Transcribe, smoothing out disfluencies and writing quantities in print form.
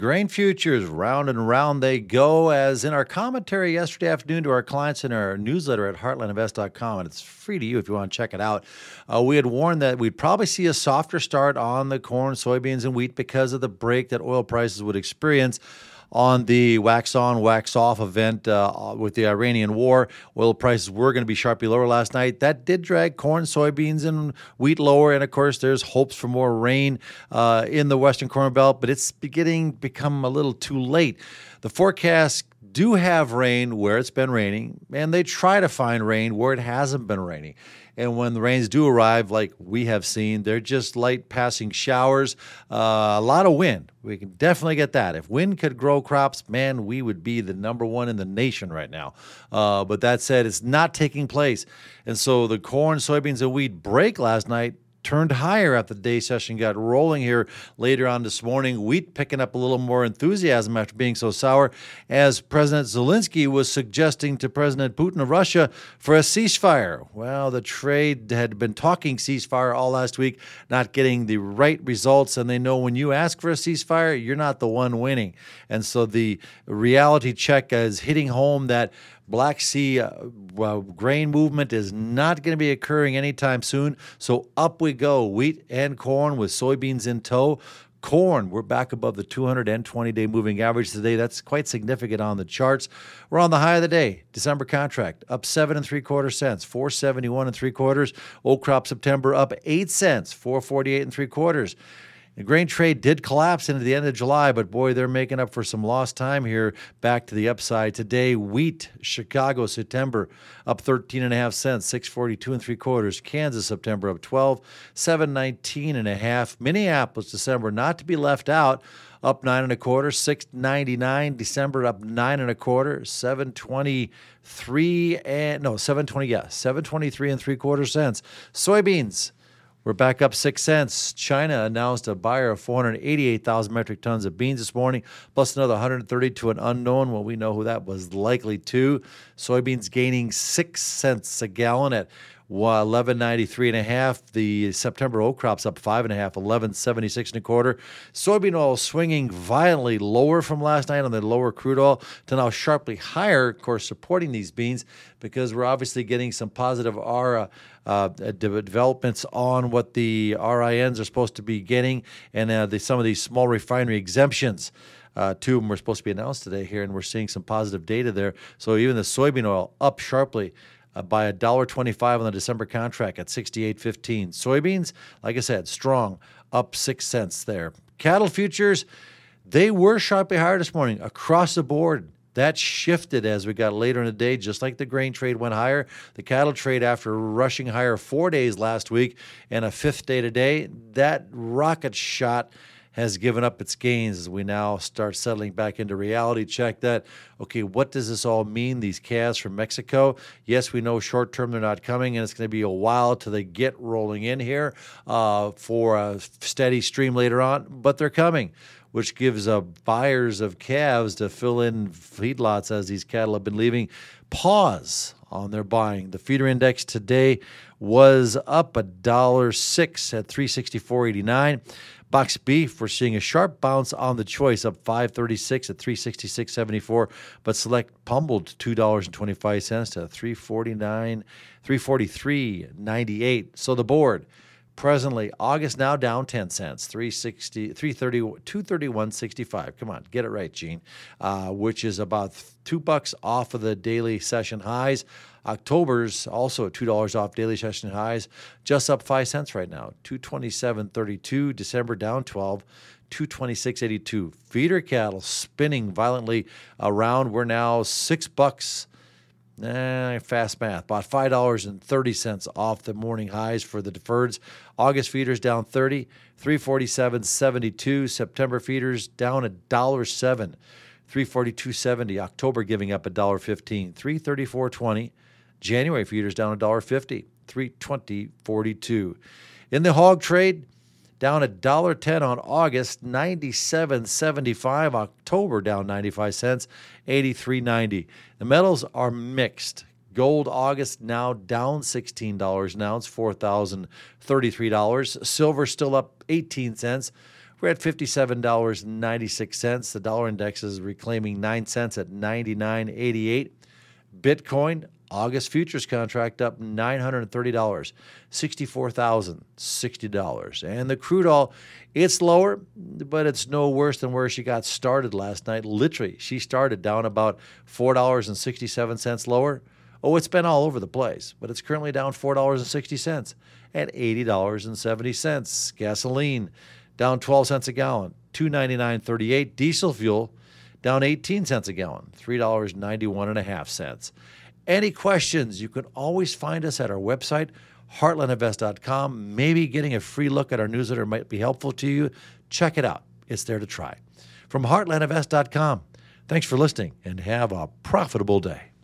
Grain futures, round and round they go, as in our commentary yesterday afternoon to our clients in our newsletter at heartlandinvest.com, and it's free to you if you want to check it out. We had warned that we'd probably see a softer start on the corn, soybeans, and wheat because of the break that oil prices would experience on the wax-on, wax-off event with the Iranian war. Oil prices were going to be sharply lower last night. That did drag corn, soybeans, and wheat lower. And, of course, there's hopes for more rain in the Western Corn Belt, but it's become a little too late. The forecasts do have rain where it's been raining, and they try to find rain where it hasn't been raining. And when the rains do arrive, like we have seen, they're just light passing showers, a lot of wind. We can definitely get that. If wind could grow crops, man, we would be the number one in the nation right now. But that said, it's not taking place. And so the corn, soybeans, and wheat break last night turned higher after the day session got rolling here later on this morning. Wheat picking up a little more enthusiasm after being so sour, as President Zelensky was suggesting to President Putin of Russia for a ceasefire. Well, the trade had been talking ceasefire all last week, not getting the right results, and they know when you ask for a ceasefire, you're not the one winning. And so the reality check is hitting home that Black Sea grain movement is not going to be occurring anytime soon. So up we go, wheat and corn with soybeans in tow. Corn, we're back above the 220-day moving average today. That's quite significant on the charts. We're on the high of the day. December contract up 7 3/4 cents, 471 3/4. Old crop September up 8 cents, 448 3/4. The grain trade did collapse into the end of July, but boy, they're making up for some lost time here back to the upside. Today, wheat, Chicago, September, up 13.5 cents, 642 3/4. Kansas, September, up 12, 719.5. Minneapolis, December, not to be left out, up 9 1/4, 699. December, up 9 1/4, 723 3/4 cents. Soybeans, we're back up 6 cents. China announced a buyer of 488,000 metric tons of beans this morning, plus another 130 to an unknown. Well, we know who that was likely to. Soybeans gaining 6 cents a gallon at 11.93.5. The September oat crop's up 5.5, 11.76 1/4. Soybean oil swinging violently lower from last night on the lower crude oil to now sharply higher, of course, supporting these beans because we're obviously getting some positive developments on what the RINs are supposed to be getting, and some of these small refinery exemptions. Two of them were supposed to be announced today here, and we're seeing some positive data there. So even the soybean oil up sharply by $1.25 on the December contract at 68.15. Soybeans, like I said, strong, up 6 cents there. Cattle futures, they were sharply higher this morning across the board. That shifted as we got later in the day, just like the grain trade went higher. The cattle trade, after rushing higher 4 days last week and a fifth day today, that rocket shot has given up its gains as we now start settling back into reality check that, okay, what does this all mean, these calves from Mexico? Yes, we know short term they're not coming, and it's going to be a while till they get rolling in here for a steady stream later on, but they're coming, which gives buyers of calves to fill in feedlots as these cattle have been leaving pause on their buying. The feeder index today was up $1.06 at 364.89. Box beef, we're seeing a sharp bounce on the choice, up $5.36 at 366.74, but select pummeled $2.25 to 343.98. So the board, presently, August now down 10 cents, 231.65. Come on, get it right, Gene. Which is about $2 off of the daily session highs. October's also $2 off daily session highs, just up 5 cents right now, 227.32. December down 12, 226.82. Feeder cattle spinning violently around. We're now $6. Fast math, about $5.30 off the morning highs for the deferreds. August feeders down 30, 347.72. September feeders down $1.07, 342.70. October giving up $1.15, 334.20. January feeders down $1.50, 320.42. In the hog trade, down $1.10 on August, 97.75. October down 95 cents, 83.90. The metals are mixed. Gold August now down $16 an ounce, $4,033. Silver still up 18 cents, We're at $57.96. The dollar index is reclaiming 9 cents at 99.88. Bitcoin, August futures contract up $930, $64,060. And the crude oil, it's lower, but it's no worse than where she got started last night. Literally, she started down about $4.67 lower. Oh, it's been all over the place, but it's currently down $4.60 at $80.70. Gasoline down 12 cents a gallon, $2.9938. Diesel fuel down 18 cents a gallon, $3.91.5. Any questions, you can always find us at our website, heartlandinvest.com. Maybe getting a free look at our newsletter might be helpful to you. Check it out. It's there to try. From heartlandinvest.com, thanks for listening and have a profitable day.